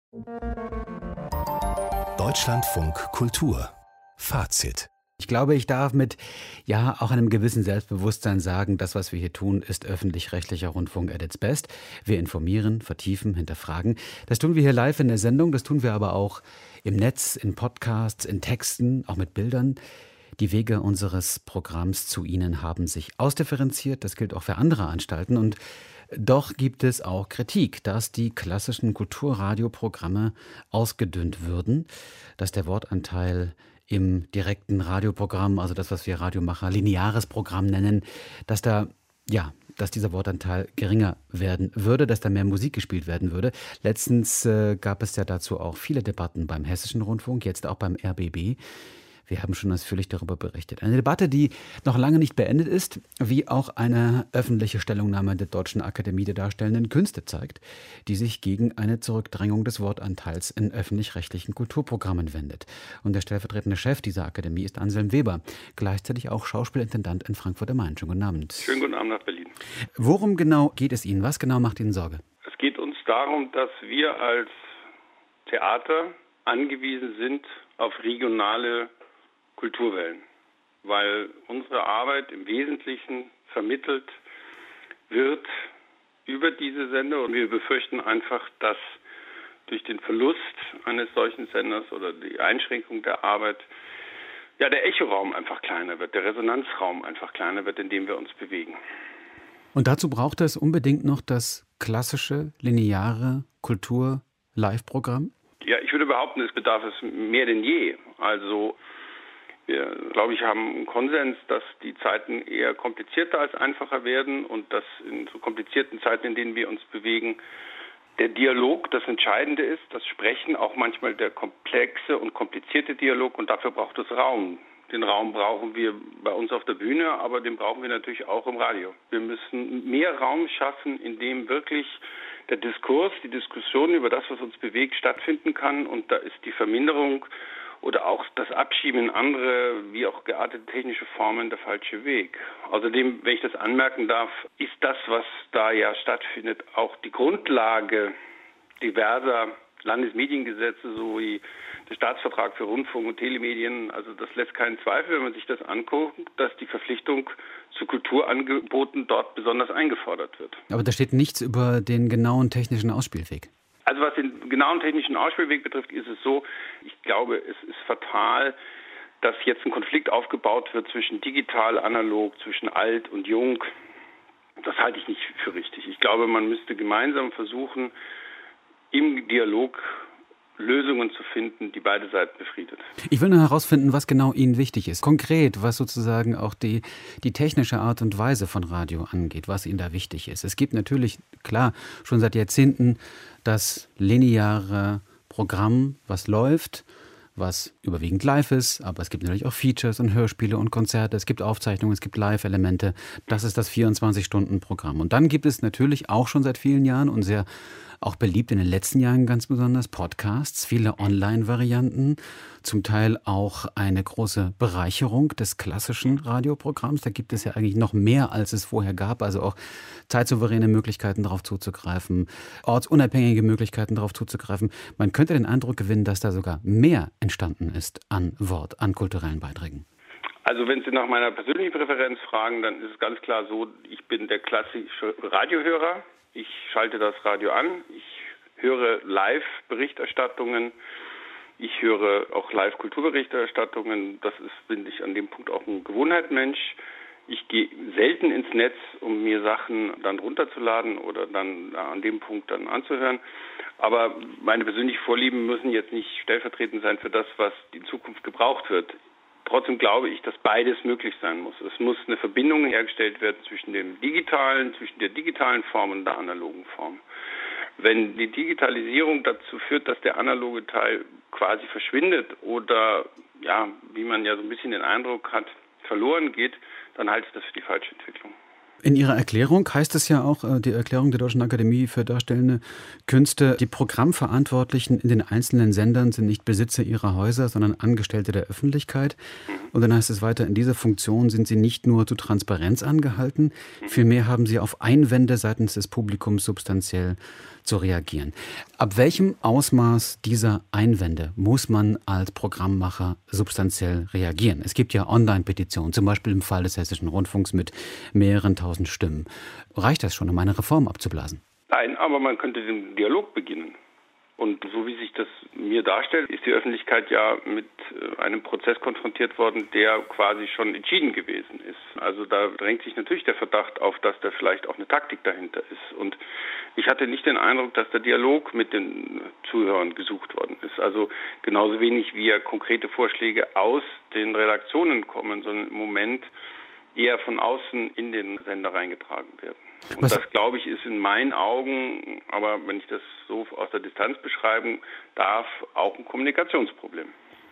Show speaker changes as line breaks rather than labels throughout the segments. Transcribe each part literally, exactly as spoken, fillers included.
Deutschlandfunk Kultur. Fazit.
Ich glaube, ich darf mit ja auch einem gewissen Selbstbewusstsein sagen, das, was wir hier tun, ist öffentlich-rechtlicher Rundfunk at its best. Wir informieren, vertiefen, hinterfragen. Das tun wir hier live in der Sendung, das tun wir aber auch im Netz, in Podcasts, in Texten, auch mit Bildern. Die Wege unseres Programms zu Ihnen haben sich ausdifferenziert. Das gilt auch für andere Anstalten. Und doch gibt es auch Kritik, dass die klassischen Kulturradioprogramme ausgedünnt würden, dass der Wortanteil im direkten Radioprogramm, also das, was wir Radiomacher lineares Programm nennen, dass da, ja, dass dieser Wortanteil geringer werden würde, dass da mehr Musik gespielt werden würde. Letztens äh, gab es ja dazu auch viele Debatten beim Hessischen Rundfunk, jetzt auch beim R B B. Wir haben schon ausführlich darüber berichtet. Eine Debatte, die noch lange nicht beendet ist, wie auch eine öffentliche Stellungnahme der Deutschen Akademie der Darstellenden Künste zeigt, die sich gegen eine Zurückdrängung des Wortanteils in öffentlich-rechtlichen Kulturprogrammen wendet. Und der stellvertretende Chef dieser Akademie ist Anselm Weber, gleichzeitig auch Schauspielintendant in Frankfurt am Main. Schönen guten Abend.
Schönen guten Abend nach Berlin.
Worum genau geht es Ihnen? Was genau macht Ihnen Sorge?
Es geht uns darum, dass wir als Theater angewiesen sind auf regionale Kulturwellen, weil unsere Arbeit im Wesentlichen vermittelt wird über diese Sender und wir befürchten einfach, dass durch den Verlust eines solchen Senders oder die Einschränkung der Arbeit ja der Echoraum einfach kleiner wird, der Resonanzraum einfach kleiner wird, in dem wir uns bewegen.
Und dazu braucht es unbedingt noch das klassische, lineare Kultur-Live-Programm?
Ja, ich würde behaupten, es bedarf es mehr denn je. Also wir, glaube ich, haben einen Konsens, dass die Zeiten eher komplizierter als einfacher werden und dass in so komplizierten Zeiten, in denen wir uns bewegen, der Dialog das Entscheidende ist, das Sprechen auch manchmal der komplexe und komplizierte Dialog und dafür braucht es Raum. Den Raum brauchen wir bei uns auf der Bühne, aber den brauchen wir natürlich auch im Radio. Wir müssen mehr Raum schaffen, in dem wirklich der Diskurs, die Diskussion über das, was uns bewegt, stattfinden kann und da ist die Verminderung oder auch das Abschieben in andere, wie auch geartete technische Formen, der falsche Weg. Außerdem, wenn ich das anmerken darf, ist das, was da ja stattfindet, auch die Grundlage diverser Landesmediengesetze, so wie der Staatsvertrag für Rundfunk und Telemedien. Also das lässt keinen Zweifel, wenn man sich das anguckt, dass die Verpflichtung zu Kulturangeboten dort besonders eingefordert wird.
Aber da steht nichts über den genauen technischen Ausspielweg.
Also was den genauen technischen Ausspielweg betrifft, ist es so, ich glaube, es ist fatal, dass jetzt ein Konflikt aufgebaut wird zwischen digital, analog, zwischen alt und jung. Das halte ich nicht für richtig. Ich glaube, man müsste gemeinsam versuchen, im Dialog Lösungen zu finden, die beide Seiten befriedet.
Ich will nur herausfinden, was genau Ihnen wichtig ist. Konkret, was sozusagen auch die, die technische Art und Weise von Radio angeht, was Ihnen da wichtig ist. Es gibt natürlich, klar, schon seit Jahrzehnten das lineare Programm, was läuft, was überwiegend live ist, aber es gibt natürlich auch Features und Hörspiele und Konzerte, es gibt Aufzeichnungen, es gibt Live-Elemente. Das ist das vierundzwanzig-Stunden-Programm. Und dann gibt es natürlich auch schon seit vielen Jahren und sehr auch beliebt in den letzten Jahren ganz besonders Podcasts, viele Online-Varianten, zum Teil auch eine große Bereicherung des klassischen Radioprogramms. Da gibt es ja eigentlich noch mehr, als es vorher gab, also auch zeitsouveräne Möglichkeiten darauf zuzugreifen, ortsunabhängige Möglichkeiten darauf zuzugreifen. Man könnte den Eindruck gewinnen, dass da sogar mehr entstanden ist an Wort, an kulturellen Beiträgen.
Also wenn Sie nach meiner persönlichen Präferenz fragen, dann ist es ganz klar so, ich bin der klassische Radiohörer. Ich schalte das Radio an, ich höre Live-Berichterstattungen, ich höre auch Live-Kulturberichterstattungen. Das ist, bin ich an dem Punkt auch ein Gewohnheitsmensch. Ich gehe selten ins Netz, um mir Sachen dann runterzuladen oder dann an dem Punkt dann anzuhören. Aber meine persönlichen Vorlieben müssen jetzt nicht stellvertretend sein für das, was in Zukunft gebraucht wird. Trotzdem glaube ich, dass beides möglich sein muss. Es muss eine Verbindung hergestellt werden zwischen dem digitalen, zwischen der digitalen Form und der analogen Form. Wenn die Digitalisierung dazu führt, dass der analoge Teil quasi verschwindet oder, ja, wie man ja so ein bisschen den Eindruck hat, verloren geht, dann halte ich das für die falsche Entwicklung.
In Ihrer Erklärung heißt es ja auch, die Erklärung der Deutschen Akademie für Darstellende Künste, die Programmverantwortlichen in den einzelnen Sendern sind nicht Besitzer ihrer Häuser, sondern Angestellte der Öffentlichkeit. Und dann heißt es weiter, in dieser Funktion sind sie nicht nur zu Transparenz angehalten, vielmehr haben sie auf Einwände seitens des Publikums substanziell zu reagieren. Ab welchem Ausmaß dieser Einwände muss man als Programmmacher substanziell reagieren? Es gibt ja Online-Petitionen, zum Beispiel im Fall des Hessischen Rundfunks mit mehreren tausend Stimmen. Reicht das schon, um eine Reform abzublasen?
Nein, aber man könnte den Dialog beginnen. Und so wie sich das mir darstellt, ist die Öffentlichkeit ja mit einem Prozess konfrontiert worden, der quasi schon entschieden gewesen ist. Also da drängt sich natürlich der Verdacht auf, dass da vielleicht auch eine Taktik dahinter ist. Und ich hatte nicht den Eindruck, dass der Dialog mit den Zuhörern gesucht worden ist. Also genauso wenig wie ja konkrete Vorschläge aus den Redaktionen kommen, sondern im Moment eher von außen in den Sender reingetragen werden. Und Was? das, glaube ich, ist in meinen Augen, aber wenn ich das so aus der Distanz beschreiben darf, auch ein Kommunikationsproblem.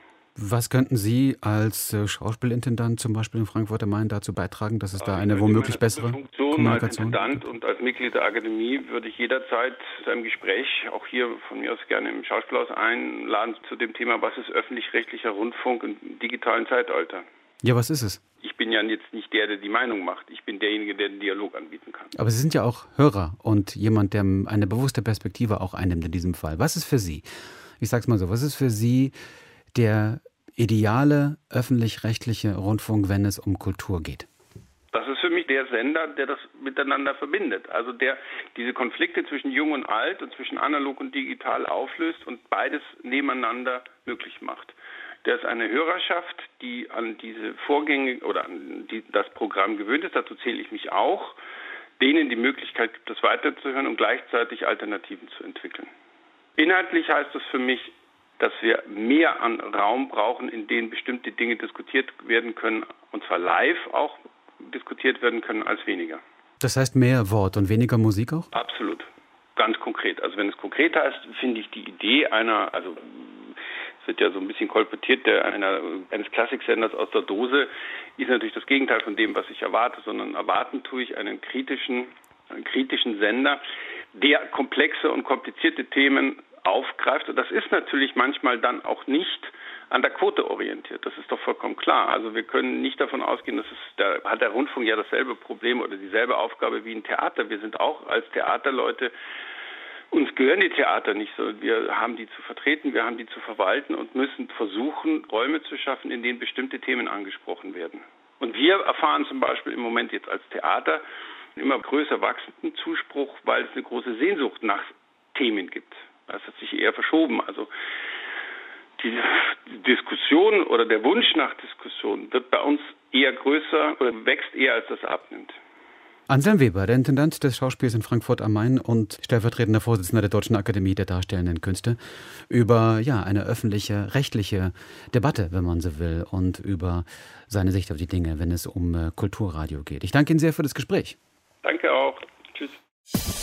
Was könnten Sie als Schauspielintendant zum Beispiel in Frankfurt am Main dazu beitragen, dass es da eine womöglich bessere
Funktion
Kommunikation
als Intendant und als Mitglied der Akademie würde ich jederzeit zu einem Gespräch, auch hier von mir aus gerne im Schauspielhaus einladen, zu dem Thema, was ist öffentlich-rechtlicher Rundfunk im digitalen Zeitalter?
Ja, was ist es?
Ich bin ja jetzt nicht der, der die Meinung macht. Ich bin derjenige, der den Dialog anbieten kann.
Aber Sie sind ja auch Hörer und jemand, der eine bewusste Perspektive auch einnimmt in diesem Fall. Was ist für Sie, ich sag's mal so, was ist für Sie der ideale öffentlich-rechtliche Rundfunk, wenn es um Kultur geht?
Das ist für mich der Sender, der das miteinander verbindet. Also der diese Konflikte zwischen Jung und Alt und zwischen analog und digital auflöst und beides nebeneinander möglich macht. Der ist eine Hörerschaft, die an diese Vorgänge oder an die, das Programm gewöhnt ist. Dazu zähle ich mich auch. Denen die Möglichkeit gibt, das weiterzuhören und gleichzeitig Alternativen zu entwickeln. Inhaltlich heißt das für mich, dass wir mehr an Raum brauchen, in dem bestimmte Dinge diskutiert werden können, und zwar live auch diskutiert werden können, als weniger. Das heißt mehr Wort und weniger Musik auch? Absolut. Ganz konkret. Also wenn es konkret heißt, finde ich die Idee einer, also es wird ja so ein bisschen kolportiert, der einer, eines Klassiksenders aus der Dose, ist natürlich das Gegenteil von dem, was ich erwarte, sondern erwarten tue ich einen kritischen, einen kritischen Sender, der komplexe und komplizierte Themen aufgreift. Und das ist natürlich manchmal dann auch nicht an der Quote orientiert. Das ist doch vollkommen klar. Also wir können nicht davon ausgehen, dass es, da hat der Rundfunk ja dasselbe Problem oder dieselbe Aufgabe wie ein Theater. Wir sind auch als Theaterleute, uns gehören die Theater nicht so. Wir haben die zu vertreten, wir haben die zu verwalten und müssen versuchen, Räume zu schaffen, in denen bestimmte Themen angesprochen werden. Und wir erfahren zum Beispiel im Moment jetzt als Theater einen immer größer wachsenden Zuspruch, weil es eine große Sehnsucht nach Themen gibt. Das hat sich eher verschoben. Also die Diskussion oder der Wunsch nach Diskussion wird bei uns eher größer oder wächst eher, als das abnimmt. Anselm Weber, der Intendant des Schauspiels in Frankfurt am Main und stellvertretender Vorsitzender der Deutschen Akademie der Darstellenden Künste, über ja, eine öffentliche, rechtliche Debatte, wenn man so will, und über seine Sicht auf die Dinge, wenn es um äh, Kulturradio geht. Ich danke Ihnen sehr für das Gespräch. Danke auch. Tschüss.